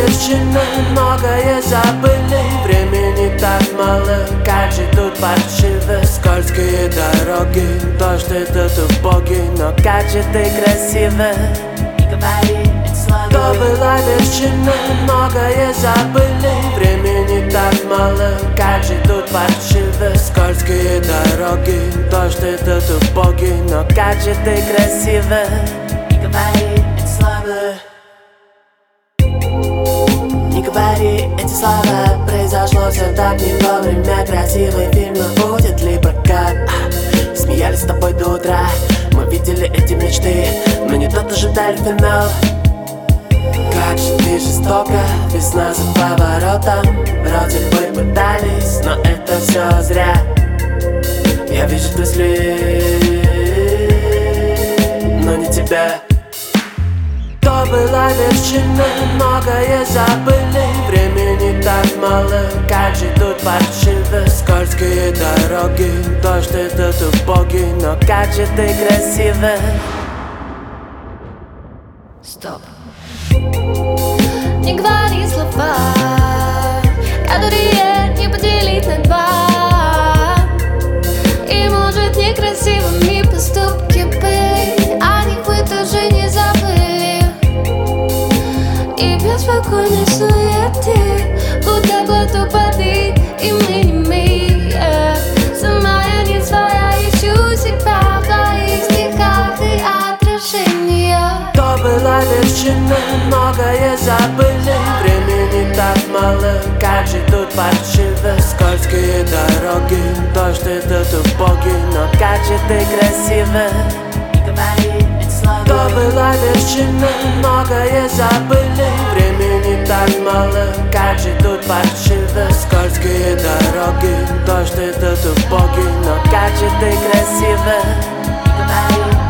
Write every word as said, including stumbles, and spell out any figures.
вершины, многое забыли. Времени так мало, как же тут паршиво. Скользкие дороги, дождь этот убогий, но как же ты красиво. Не говори эти слова. То была вершина, многое забыли. Времени так мало, как же тут паршиво. Скользкие дороги, дождь этот убогий, но как же ты красиво. Не говори эти слова. Не говори эти слова, произошло все так не вовремя. Красивый фильм, но будет ли прокат? а, Смеялись с тобой до утра, мы видели эти мечты, но не тот ожидали финал. Как же ты жестоко, весна за поворотом. Вроде бы пытались, но это все зря. Я вижу твой след, но не тебя. То была вершина, многое забыли. Времени так мало, как же тут паршиво. Скользкие дороги, дождь этот убогий, но как же ты красиво. Стоп. Не говори слова, которые не поделить на два. И может некрасивыми поступки быть, о них вы тоже не забыли. И без спокойной суеты, будто глоток воды, и мы не мы, yeah. Сама я не своя, ищу себя в твоих стихах и отражениях. То была вершина, многое забыли. Времени так мало, как же тут паршиво. Скользкие дороги, дождь этот убогий, но как же ты красиво. Не говори эти слова. То была вершина, многое забыли. Времени так мало, как же тут паршиво. Скользкие дороги, дождь этот убогий, но как же ты красиво. Не говори